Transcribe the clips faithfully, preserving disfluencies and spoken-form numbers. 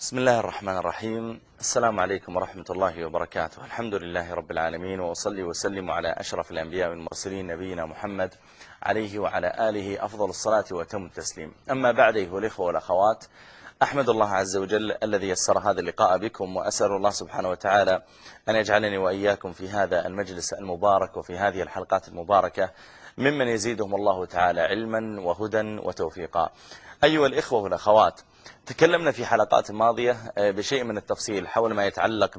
بسم الله الرحمن الرحيم. السلام عليكم ورحمة الله وبركاته. الحمد لله رب العالمين، وأصلي وسلم على أشرف الأنبياء والمرسلين نبينا محمد عليه وعلى آله أفضل الصلاة وأتم التسليم. أما بعد، أيها الإخوة والأخوات، أحمد الله عز وجل الذي يسر هذا اللقاء بكم، وأسأل الله سبحانه وتعالى أن يجعلني وإياكم في هذا المجلس المبارك وفي هذه الحلقات المباركة ممن يزيدهم الله تعالى علما وهدى وتوفيقا. أيها الإخوة والأخوات، تكلمنا في حلقات ماضية بشيء من التفصيل حول ما يتعلق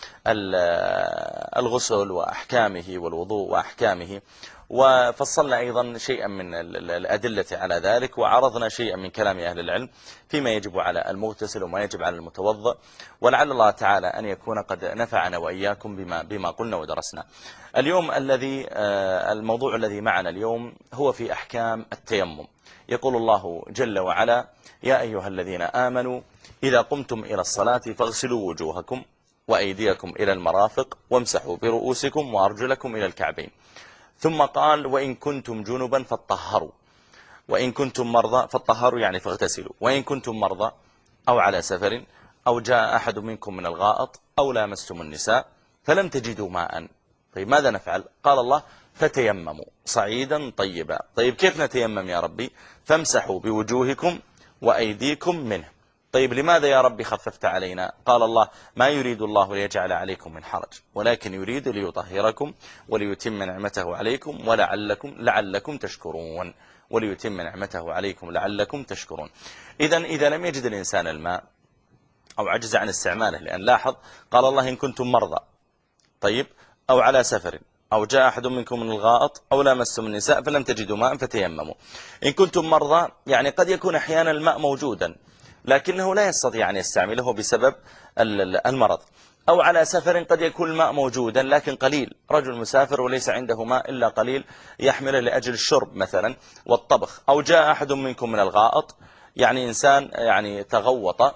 بالغسل وأحكامه والوضوء وأحكامه، وفصلنا أيضا شيئا من الأدلة على ذلك، وعرضنا شيئا من كلام أهل العلم فيما يجب على المغتسل وما يجب على المتوضئ، ولعل الله تعالى أن يكون قد نفعنا وإياكم بما, بما قلنا ودرسنا. اليوم الذي الموضوع الذي معنا اليوم هو في أحكام التيمم. يقول الله جل وعلا: يا أيها الذين آمنوا إذا قمتم إلى الصلاة فاغسلوا وجوهكم وأيديكم إلى المرافق وامسحوا برؤوسكم وأرجلكم إلى الكعبين. ثم قال: وإن كنتم جنبا فاطهروا، وإن كنتم مرضى فاطهروا يعني فاغتسلوا، وإن كنتم مرضى أو على سفر أو جاء أحد منكم من الغائط أو لامستم النساء فلم تجدوا ماء. طيب ماذا نفعل؟ قال الله: فتيمموا صعيدا طيبا. طيب كيف نتيمم يا ربي؟ فامسحوا بوجوهكم وأيديكم منه. طيب لماذا يا ربي خففت علينا؟ قال الله: ما يريد الله ليجعل عليكم من حرج، ولكن يريد ليطهركم وليتم نعمته عليكم ولعلكم لعلكم تشكرون. وليتم نعمته عليكم لعلكم تشكرون. إذن إذا لم يجد الإنسان الماء أو عجز عن استعماله، لأن لاحظ قال الله: إن كنتم مرضى، طيب، أو على سفر أو جاء أحد منكم من الغائط أو لامستم النساء فلم تجدوا ماء فتيمموا. إن كنتم مرضى يعني قد يكون أحيانا الماء موجودا لكنه لا يستطيع أن يستعمله بسبب المرض، أو على سفر قد يكون الماء موجودا لكن قليل، رجل مسافر وليس عنده ماء إلا قليل يحمله لأجل الشرب مثلا والطبخ. أو جاء أحد منكم من الغائط يعني إنسان يعني تغوط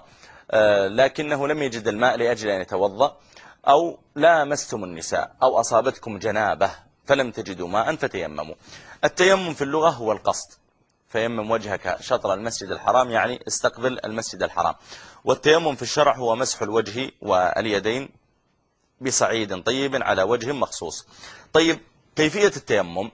لكنه لم يجد الماء لأجل أن يتوضأ. أو لامستم النساء أو أصابتكم جنابة فلم تجدوا ماء فتيمموا. التيمم في اللغة هو القصد، فيمم وجهك شطر المسجد الحرام يعني استقبل المسجد الحرام. والتيمم في الشرع هو مسح الوجه واليدين بصعيد طيب على وجه مخصوص. طيب كيفية التيمم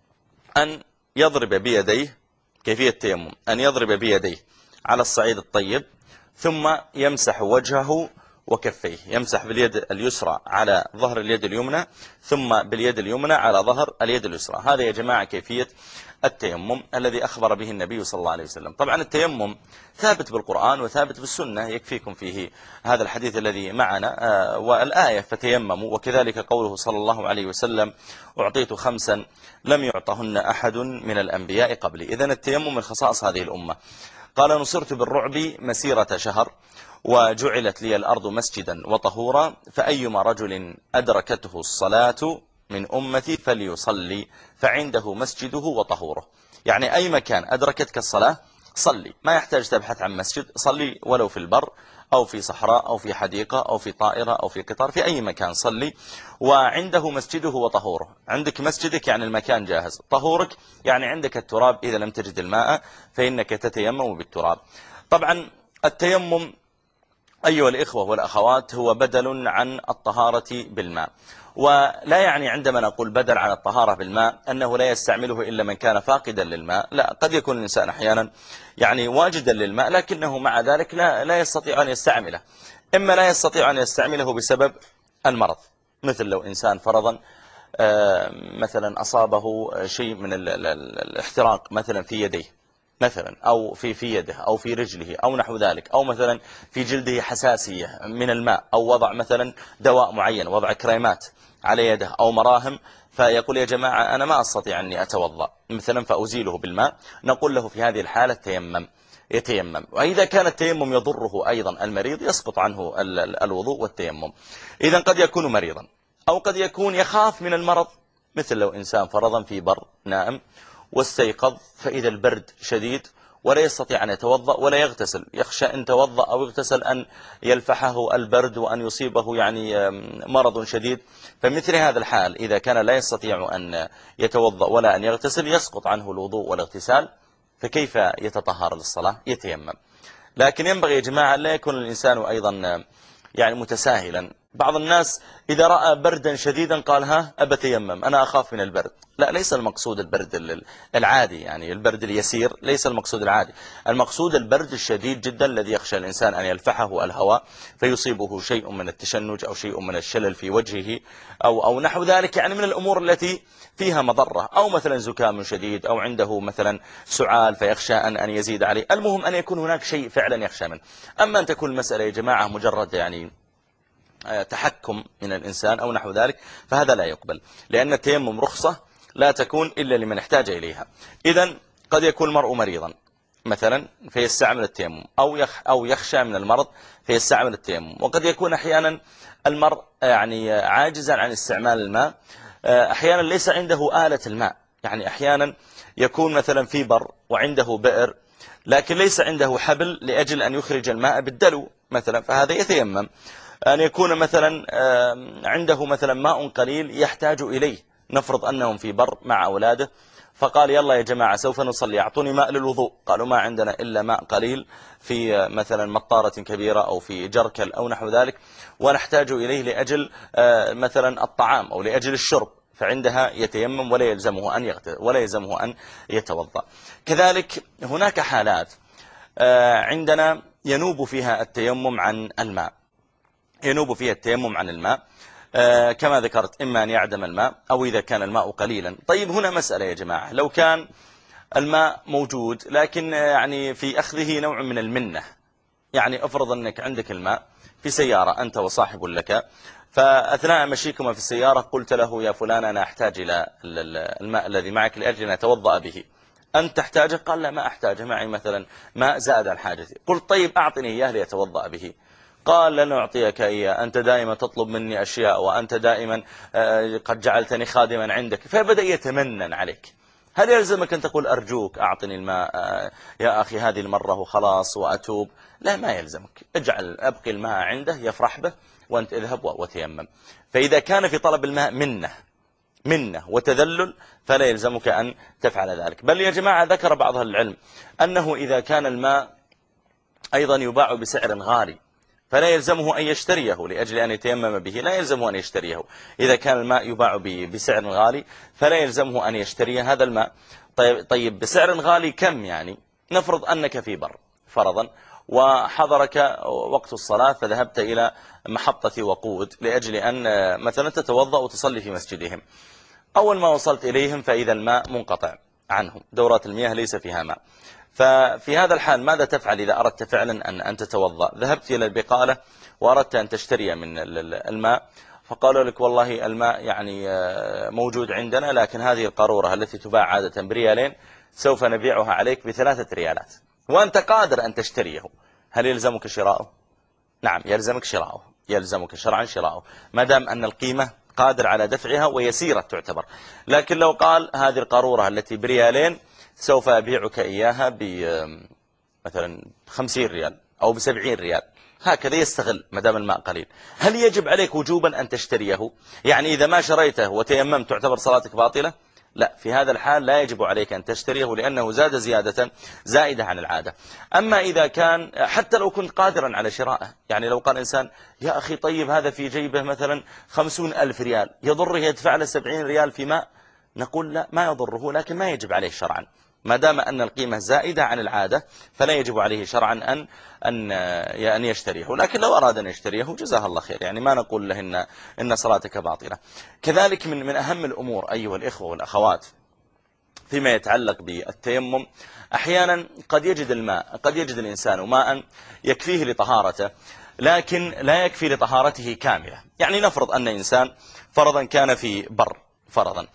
أن يضرب بيديه، كيفية التيمم أن يضرب بيديه على الصعيد الطيب، ثم يمسح وجهه وكفيه. يمسح باليد اليسرى على ظهر اليد اليمنى، ثم باليد اليمنى على ظهر اليد اليسرى. هذا يا جماعة كيفية التيمم الذي أخبر به النبي صلى الله عليه وسلم. طبعا التيمم ثابت بالقرآن وثابت بالسنة، يكفيكم فيه هذا الحديث الذي معنا والآية: فتيمموا. وكذلك قوله صلى الله عليه وسلم: أعطيت خمسا لم يعطهن أحد من الأنبياء قبلي. إذن التيمم من خصائص هذه الأمة. قال: نصرت بالرعب مسيرة شهر وجعلت لي الأرض مسجدا وطهورا، فأيما رجل أدركته الصلاة من أمتي فليصلي فعنده مسجده وطهوره. يعني أي مكان أدركتك الصلاة صلي، ما يحتاج تبحث عن مسجد، صلي ولو في البر أو في صحراء أو في حديقة أو في طائرة أو في قطار، في أي مكان صلي وعنده مسجده وطهوره. عندك مسجدك يعني المكان جاهز، طهورك يعني عندك التراب، إذا لم تجد الماء فإنك تتيمم بالتراب. طبعا التيمم أيها الإخوة والأخوات هو بدل عن الطهارة بالماء، ولا يعني عندما نقول بدل عن الطهارة بالماء أنه لا يستعمله إلا من كان فاقدا للماء. لا، قد يكون الإنسان أحيانا يعني واجدا للماء لكنه مع ذلك لا, لا يستطيع أن يستعمله. إما لا يستطيع أن يستعمله بسبب المرض، مثل لو إنسان فرضا مثلا أصابه شيء من الاحتراق مثلا في يديه مثلا، أو في في يده أو في رجله أو نحو ذلك، أو مثلا في جلده حساسية من الماء، أو وضع مثلا دواء معين، وضع كريمات على يده أو مراهم، فيقول: يا جماعة أنا ما أستطيع أني أتوضأ مثلا فأزيله بالماء. نقول له في هذه الحالة تيمم، يتيمم. وإذا كان التيمم يضره أيضا المريض يسقط عنه الوضوء والتيمم. إذن قد يكون مريضا أو قد يكون يخاف من المرض، مثل لو إنسان فرضا في بر نائم واستيقظ فإذا البرد شديد ولا يستطيع أن يتوضأ ولا يغتسل، يخشى أن توضأ أو يغتسل أن يلفحه البرد وأن يصيبه يعني مرض شديد. فمثل هذا الحال إذا كان لا يستطيع أن يتوضأ ولا أن يغتسل يسقط عنه الوضوء والاغتسال، فكيف يتطهر للصلاة؟ يتيمم. لكن ينبغي يا جماعة لا يكون الإنسان أيضا يعني متساهلا. بعض الناس إذا رأى بردا شديدا قال ها أبتيمم أنا أخاف من البرد. لا، ليس المقصود البرد العادي، يعني البرد اليسير ليس المقصود العادي. المقصود البرد الشديد جدا الذي يخشى الإنسان أن يلفحه الهواء فيصيبه شيء من التشنج أو شيء من الشلل في وجهه أو, أو نحو ذلك، يعني من الأمور التي فيها مضرة، أو مثلا زكام شديد أو عنده مثلا سعال فيخشى أن, أن يزيد عليه. المهم أن يكون هناك شيء فعلا يخشى منه. أما أن تكون المسألة يا جماعة مجرد يعني تحكم من الإنسان أو نحو ذلك فهذا لا يقبل، لأن التيمم رخصة لا تكون إلا لمن احتاج إليها. إذن قد يكون المرء مريضا مثلا فيستعمل التيمم، أو يخ أو يخشى من المرض فيستعمل التيمم. وقد يكون أحيانا المرء يعني عاجزا عن استعمال الماء، أحيانا ليس عنده آلة الماء، يعني أحيانا يكون مثلا في بر وعنده بئر لكن ليس عنده حبل لأجل أن يخرج الماء بالدلو مثلا، فهذا يتيمم. أن يكون مثلا عنده مثلا ماء قليل يحتاج إليه، نفرض أنهم في بر مع أولاده فقال يلا يا جماعة سوف نصلي أعطوني ماء للوضوء، قالوا ما عندنا إلا ماء قليل في مثلا مطارة كبيرة أو في جركل أو نحو ذلك، ونحتاج إليه لأجل مثلا الطعام أو لأجل الشرب، فعندها يتيمم ولا يلزمه أن يغتسل ولا يلزمه أن يتوضأ. كذلك هناك حالات عندنا ينوب فيها التيمم عن الماء، ينوب فيها التيمم عن الماء آه كما ذكرت، إما أن يعدم الماء أو إذا كان الماء قليلا. طيب هنا مسألة يا جماعة، لو كان الماء موجود لكن يعني في أخذه نوع من المنة، يعني أفرض أنك عندك الماء في سيارة أنت وصاحب لك، فأثناء مشيكما في السيارة قلت له يا فلان أنا أحتاج إلى الماء الذي معك لأجل أن أتوضأ به، أنت تحتاجه؟ قال لا ما أحتاجه، معي مثلا ماء زاد عن حاجتي. قلت طيب أعطني إياه ليتوضأ به. قال لن أعطيك إياه، أنت دائما تطلب مني أشياء وأنت دائما قد جعلتني خادما عندك. فبدأ يتمنن عليك. هل يلزمك أن تقول أرجوك أعطني الماء يا أخي هذه المرة وخلاص وأتوب؟ لا، ما يلزمك، اجعل أبقي الماء عنده يفرح به وأنت اذهب وتيمم. فإذا كان في طلب الماء منه منه وتذلل فلا يلزمك أن تفعل ذلك. بل يا جماعة ذكر بعض أهل العلم أنه إذا كان الماء أيضا يباع بسعر غالي فلا يلزمه أن يشتريه لأجل أن يتيمم به، لا يلزمه أن يشتريه. إذا كان الماء يباع بسعر غالي فلا يلزمه أن يشتري هذا الماء. طيب, طيب بسعر غالي كم؟ يعني نفرض أنك في بر فرضا وحضرك وقت الصلاة فذهبت إلى محطة وقود لأجل أن مثلا تتوضأ وتصلي في مسجدهم. أول ما وصلت إليهم فإذا الماء منقطع عنهم، دورات المياه ليس فيها ماء. ففي هذا الحال ماذا تفعل إذا أردت فعلا أن أن تتوضأ؟ ذهبت إلى البقالة وأردت أن تشتري من الماء، فقالوا لك والله الماء يعني موجود عندنا لكن هذه القارورة التي تباع عادة بريالين سوف نبيعها عليك بثلاثة ريالات وأنت قادر أن تشتريه. هل يلزمك شراؤه؟ نعم يلزمك شراؤه، يلزمك شرعا شراؤه ما دام أن القيمة قادر على دفعها ويسيرة تعتبر. لكن لو قال هذه القارورة التي بريالين سوف أبيعك إياها بمثلا خمسين ريال أو بسبعين ريال، هكذا يستغل ما دام الماء قليل، هل يجب عليك وجوبا أن تشتريه؟ يعني إذا ما شريته وتيممت تعتبر صلاتك باطلة؟ لا، في هذا الحال لا يجب عليك أن تشتريه لأنه زاد زيادة زائدة عن العادة. أما إذا كان حتى لو كنت قادرا على شرائه، يعني لو قال إنسان يا أخي طيب هذا في جيبه مثلا خمسون ألف ريال يضره يدفع له سبعين ريال في ماء، نقول لا ما يضره لكن ما يجب عليه شرعا ما دام أن القيمة زائدة عن العادة فلا يجب عليه شرعا أن أن أن يشتريه. لكن لو أراد أن يشتريه جزاه الله خير، يعني ما نقول له إن إن صلاتك باطلة. كذلك من من أهم الأمور أيها الإخوة والأخوات فيما يتعلق بالتيمم، أحيانا قد يجد الماء، قد يجد الإنسان ماء يكفيه لطهارته لكن لا يكفي لطهارته كاملة. يعني نفرض أن إنسان فرضا كان في بر فرضا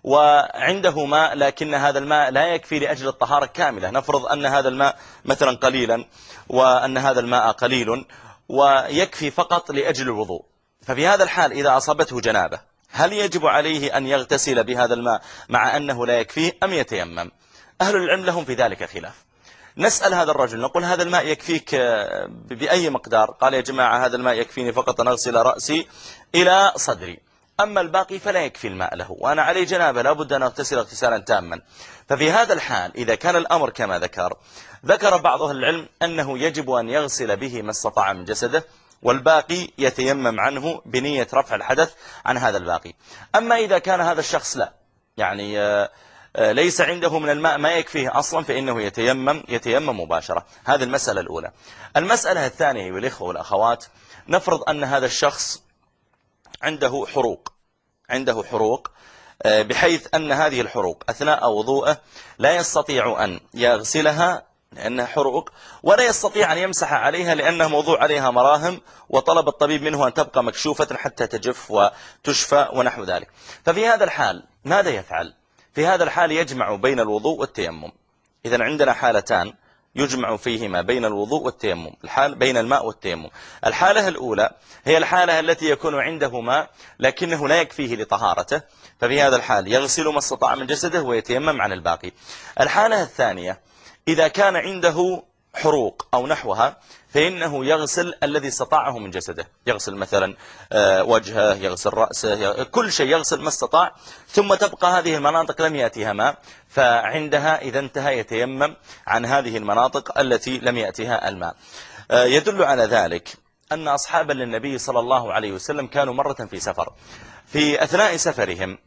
وعنده ماء لكن هذا الماء لا يكفي لأجل الطهارة كاملة، نفرض أن هذا الماء مثلا قليلا وأن هذا الماء قليل ويكفي فقط لأجل الوضوء. ففي هذا الحال إذا أصابته جنابة هل يجب عليه أن يغتسل بهذا الماء مع أنه لا يكفيه أم يتيمم؟ أهل العلم لهم في ذلك خلاف. نسأل هذا الرجل نقول هذا الماء يكفيك بأي مقدار؟ قال يا جماعة هذا الماء يكفيني فقط أن أغسل رأسي إلى صدري. أما الباقي فلا يكفي الماء له، وأنا عليه جنابه لابد أن أغتسل اغتسالا تاما. ففي هذا الحال إذا كان الأمر كما ذكر ذكر بعض أهل العلم أنه يجب أن يغسل به ما استطاع من جسده، والباقي يتيمم عنه بنية رفع الحدث عن هذا الباقي. أما إذا كان هذا الشخص لا يعني ليس عنده من الماء ما يكفيه أصلا، فإنه يتيمم يتيمم مباشرة. هذه المسألة الأولى. المسألة الثانية والإخوة والأخوات، نفرض أن هذا الشخص عنده حروق عنده حروق بحيث أن هذه الحروق أثناء وضوءه لا يستطيع أن يغسلها لأنها حروق، ولا يستطيع أن يمسح عليها لأنه موضوع عليها مراهم، وطلب الطبيب منه أن تبقى مكشوفة حتى تجف وتشفى ونحو ذلك. ففي هذا الحال ماذا يفعل؟ في هذا الحال يجمع بين الوضوء والتيمم. إذن عندنا حالتان يجمع فيهما بين الوضوء والتيمم، الحال بين الماء والتيمم. الحالة الأولى هي الحالة التي يكون عنده ماء لكنه لا يكفيه لطهارته، ففي هذا الحال يغسل ما استطاع من جسده ويتيمم عن الباقي. الحالة الثانية إذا كان عنده حروق أو نحوها فإنه يغسل الذي استطاعه من جسده، يغسل مثلا وجهه، يغسل رأسه، كل شيء يغسل ما استطاع، ثم تبقى هذه المناطق لم يأتيها ماء، فعندها إذا انتهى يتيمم عن هذه المناطق التي لم يأتيها الماء. يدل على ذلك أن أصحابا للنبي صلى الله عليه وسلم كانوا مرة في سفر، في أثناء سفرهم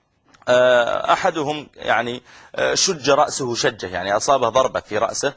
أحدهم يعني شج رأسه شجة، يعني أصابه ضربة في رأسه،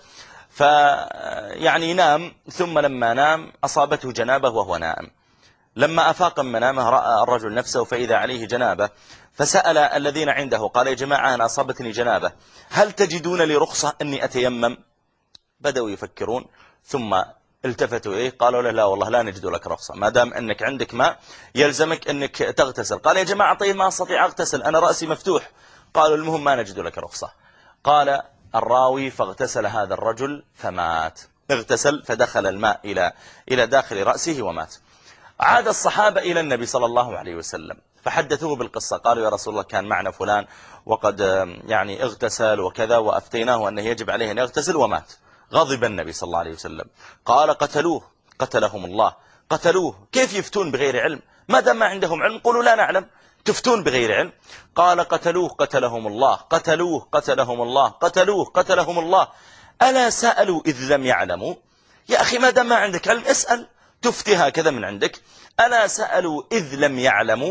فيعني نام، ثم لما نام أصابته جنابه وهو نائم. لما أفاق من منامه رأى الرجل نفسه فإذا عليه جنابه، فسأل الذين عنده قال: يا جماعة أنا أصابتني جنابه، هل تجدون لي رخصة أني أتيمم؟ بدأوا يفكرون ثم التفتوا إليه قالوا له: لا والله لا نجد لك رخصة، ما دام أنك عندك ماء يلزمك أنك تغتسل. قال: يا جماعة طيب ما أستطيع أغتسل، أنا رأسي مفتوح. قالوا: المهم ما نجد لك رخصة. قال الراوي: فاغتسل هذا الرجل فمات، اغتسل فدخل الماء إلى إلى داخل رأسه ومات. عاد الصحابة إلى النبي صلى الله عليه وسلم فحدثوه بالقصة، قالوا: يا رسول الله كان معنا فلان وقد يعني اغتسل وكذا، وأفتيناه أنه يجب عليه أن يغتسل ومات. غضب النبي صلى الله عليه وسلم، قال: قتلوه قتلهم الله، قتلوه. كيف يفتون بغير علم؟ ما دام ما عندهم علم قولوا لا نعلم، تفتون بغير علم. قال: قتلوه قتلهم الله، قتلوه قتلهم الله، قتلوه قتلهم الله. ألا سألوا إذ لم يعلموا؟ يا أخي ما دام ما عندك علم اسأل، تفتي هكذا من عندك. ألا سألوا إذ لم يعلموا،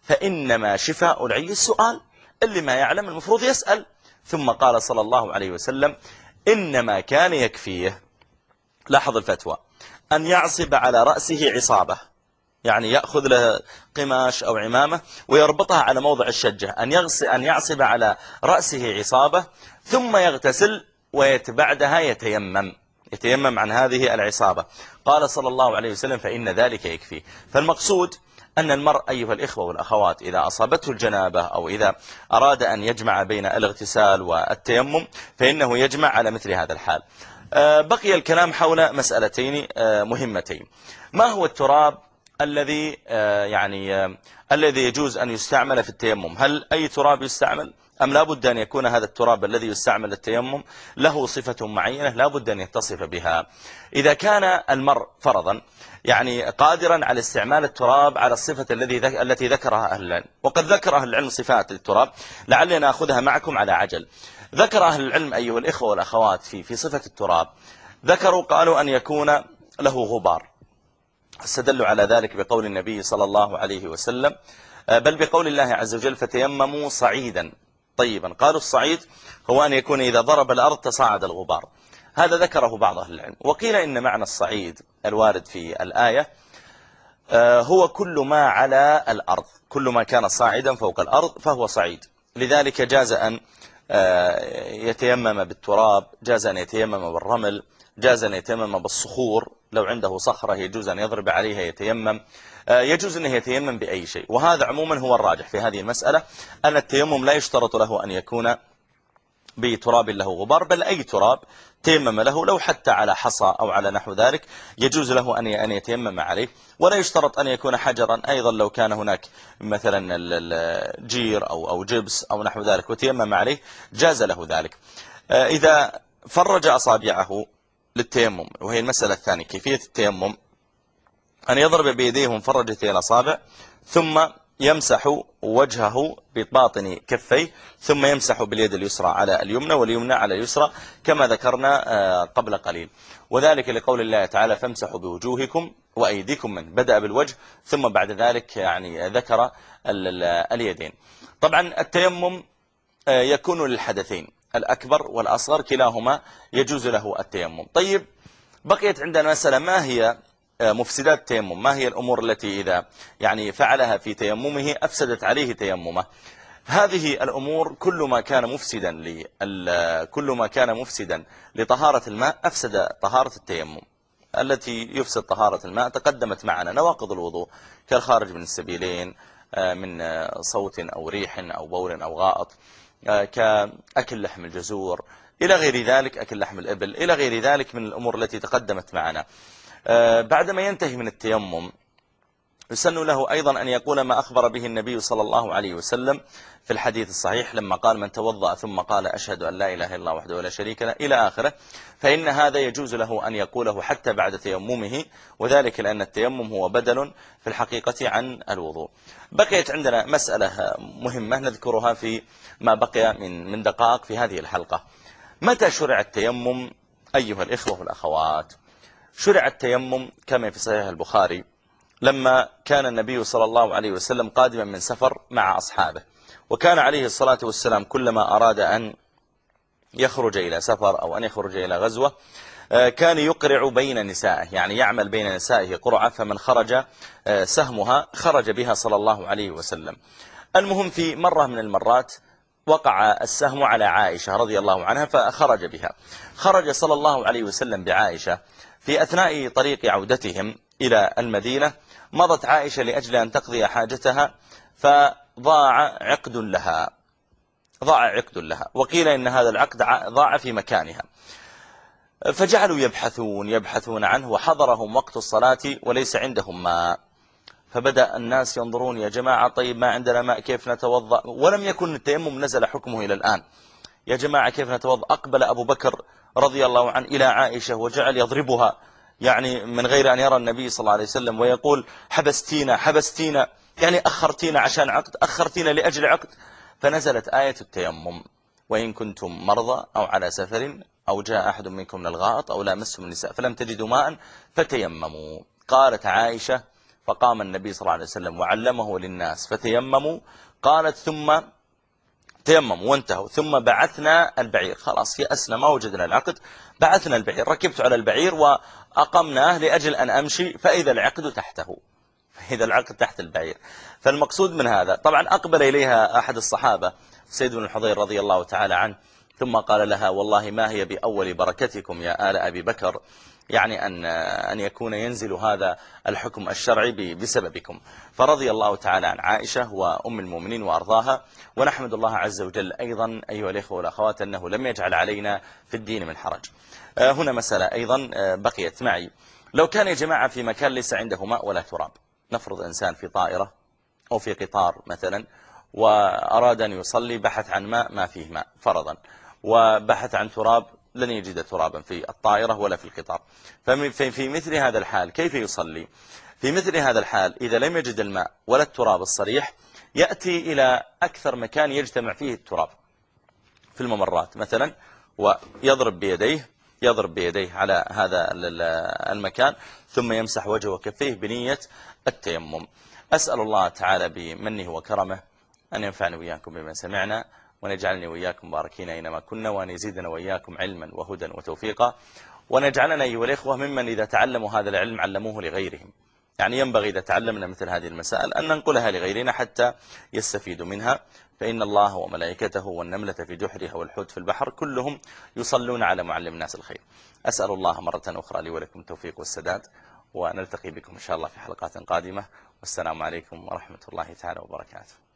فإنما شفاء العي السؤال، اللي ما يعلم المفروض يسأل. ثم قال صلى الله عليه وسلم: إنما كان يكفيه، لاحظ الفتوى، أن يعصب على رأسه عصابة، يعني يأخذ له قماش أو عمامة ويربطها على موضع الشجة، أن يغسل أن يعصب على رأسه عصابة، ثم يغتسل ويتبعدها يتيمم يتيمم عن هذه العصابة. قال صلى الله عليه وسلم: فإن ذلك يكفي. فالمقصود أن المرء أيها الإخوة والأخوات إذا أصابته الجنابة أو إذا أراد أن يجمع بين الاغتسال والتيمم فإنه يجمع على مثل هذا الحال. بقي الكلام حول مسألتين مهمتين: ما هو التراب الذي يعني الذي يجوز أن يستعمل في التيمم؟ هل أي تراب يستعمل أم لا بد أن يكون هذا التراب الذي يستعمل للتيمم له صفة معينة لا بد أن يتصف بها؟ إذا كان المرء فرضا يعني قادرا على استعمال التراب على الصفة الذي ذك... التي ذكرها أهل العلم، وقد ذكر أهل العلم صفات للتراب، لعلنا نأخذها معكم على عجل. ذكر أهل العلم أيها الإخوة والأخوات في في صفة التراب، ذكروا قالوا أن يكون له غبار، استدلوا على ذلك بقول النبي صلى الله عليه وسلم، بل بقول الله عز وجل: فتيمموا صعيدا طيبا. قالوا الصعيد هو أن يكون إذا ضرب الأرض تصاعد الغبار، هذا ذكره بعض أهل العلم. وقيل إن معنى الصعيد الوارد في الآية هو كل ما على الأرض، كل ما كان صاعدا فوق الأرض فهو صعيد. لذلك جاز أن يتيمم بالتراب، جاز أن يتيمم بالرمل، جاز أن يتيمم بالصخور، لو عنده صخرة يجوز أن يضرب عليها يتيمم، يجوز أنه يتيمم بأي شيء. وهذا عموما هو الراجح في هذه المسألة، أن التيمم لا يشترط له أن يكون بتراب له غبار، بل أي تراب تيمم له، لو حتى على حصى أو على نحو ذلك يجوز له أن يتيمم عليه. ولا يشترط أن يكون حجرا أيضا، لو كان هناك مثلا الجير أو أو جبس أو نحو ذلك وتيمم عليه جاز له ذلك. إذا فرج أصابعه للتيمم، وهي المسألة الثانية كيفية التيمم، أن يضرب بيديه مفرجة الأصابع ثم يمسح وجهه بباطن كفيه، ثم يمسح باليد اليسرى على اليمنى واليمنى على اليسرى كما ذكرنا قبل قليل، وذلك لقول الله تعالى فامسحوا بوجوهكم وأيديكم، من بدأ بالوجه ثم بعد ذلك يعني ذكر اليدين. طبعا التيمم يكون للحدثين الأكبر والأصغر كلاهما يجوز له التيمم. طيب بقيت عندنا مسألة، ما هي مفسدات التيمم؟ ما هي الأمور التي إذا يعني فعلها في تيممه أفسدت عليه تيممه؟ هذه الأمور كل ما كان مفسدا كل ما كان مفسدا لطهارة الماء أفسد طهارة التيمم. التي يفسد طهارة الماء تقدمت معنا نواقض الوضوء كالخارج من السبيلين، من صوت أو ريح أو بول أو غائط، كأكل لحم الجزور إلى غير ذلك، أكل لحم الإبل إلى غير ذلك من الأمور التي تقدمت معنا. بعدما ينتهي من التيمم يسن له أيضا أن يقول ما أخبر به النبي صلى الله عليه وسلم في الحديث الصحيح لما قال من توضأ ثم قال أشهد أن لا إله إلا الله وحده لا شريك له إلى آخره، فإن هذا يجوز له أن يقوله حتى بعد تيممه، وذلك لأن التيمم هو بدل في الحقيقة عن الوضوء. بقيت عندنا مسألة مهمة نذكرها في ما بقي من من دقائق في هذه الحلقة. متى شرع التيمم أيها الإخوة والأخوات؟ شرع التيمم كما في صحيح البخاري لما كان النبي صلى الله عليه وسلم قادما من سفر مع أصحابه، وكان عليه الصلاة والسلام كلما أراد أن يخرج إلى سفر أو أن يخرج إلى غزوة كان يقرع بين نسائه، يعني يعمل بين نسائه قرعة، فمن خرج سهمها خرج بها صلى الله عليه وسلم. المهم في مرة من المرات وقع السهم على عائشة رضي الله عنها فخرج بها. خرج صلى الله عليه وسلم بعائشة في أثناء طريق عودتهم إلى المدينة، مضت عائشة لأجل أن تقضي حاجتها فضاع عقد لها ضاع عقد لها وقيل إن هذا العقد ضاع في مكانها، فجعلوا يبحثون يبحثون عنه، وحضرهم وقت الصلاة وليس عندهم ماء، فبدأ الناس ينظرون يا جماعة طيب ما عندنا ماء كيف نتوضأ؟ ولم يكن التيمم نزل حكمه إلى الآن. يا جماعة كيف نتوضأ؟ أقبل أبو بكر رضي الله عنه إلى عائشة وجعل يضربها يعني من غير أن يرى النبي صلى الله عليه وسلم، ويقول حبستينا حبستينا، يعني أخرتينا عشان عقد، أخرتينا لأجل عقد. فنزلت آية التيمم وإن كنتم مرضى أو على سفر أو جاء أحد منكم من الغائط أو لامستم النساء فلم تجدوا ماء فتيمموا. قالت عائشة فقام النبي صلى الله عليه وسلم وعلمه للناس فتيمموا. قالت ثم تيمموا وانتهوا، ثم بعثنا البعير، خلاص يأسنا ما وجدنا العقد، بعثنا البعير، ركبت على البعير وأقمناه لأجل أن أمشي فإذا العقد تحته، فإذا العقد تحت البعير. فالمقصود من هذا طبعا أقبل إليها أحد الصحابة سيد بن الحضير رضي الله تعالى عنه ثم قال لها والله ما هي بأول بركتكم يا آل أبي بكر، يعني أن أن يكون ينزل هذا الحكم الشرعي بسببكم. فرضي الله تعالى عن عائشة وأم المؤمنين وأرضاها، ونحمد الله عز وجل أيضا أيها الإخوة والأخوات أنه لم يجعل علينا في الدين من حرج. هنا مسألة أيضا بقيت معي، لو كان يا جماعة في مكان ليس عنده ماء ولا تراب، نفرض إنسان في طائرة أو في قطار مثلا وأراد أن يصلي، بحث عن ماء ما فيه ماء فرضا، وبحث عن تراب لن يجد ترابا في الطائرة ولا في القطار، ففي مثل هذا الحال كيف يصلي؟ في مثل هذا الحال إذا لم يجد الماء ولا التراب الصريح يأتي إلى أكثر مكان يجتمع فيه التراب في الممرات مثلا، ويضرب بيديه يضرب بيديه على هذا المكان ثم يمسح وجهه وكفيه بنية التيمم. أسأل الله تعالى بمنه وكرمه أن ينفعني وإياكم بما سمعنا، وأن يجعلني وإياكم باركين أينما كنا، وأن يزيدنا وإياكم علما وهدى وتوفيقا، وأن يجعلنا أيها الإخوة ممن إذا تعلموا هذا العلم علموه لغيرهم. يعني ينبغي إذا تعلمنا مثل هذه المسائل أن ننقلها لغيرنا حتى يستفيدوا منها، فإن الله وملائكته والنملة في جحرها والحوت في البحر كلهم يصلون على معلم الناس الخير. أسأل الله مرة أخرى لي ولكم التوفيق والسداد، ونلتقي بكم إن شاء الله في حلقات قادمة، والسلام عليكم ورحمة الله تعالى وبركاته.